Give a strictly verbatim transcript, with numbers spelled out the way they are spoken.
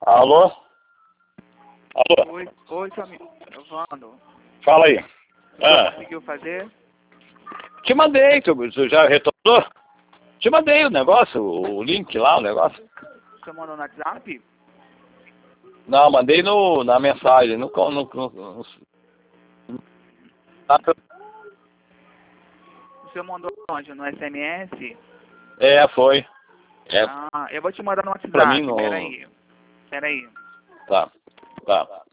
Alô? Alô? Oi, oi, seu amigo. Evandro. Fala aí. Você Ah, conseguiu fazer? te mandei, tu, tu já retornou? Te mandei o negócio, o link lá, o negócio. Você mandou no WhatsApp? Não, mandei no, na mensagem, no... no, no, no, no Você mandou onde? No S M S? é, foi. É, Ah, eu vou te mandar no WhatsApp. pra mim no... Peraí. Peraí. Tá, tá.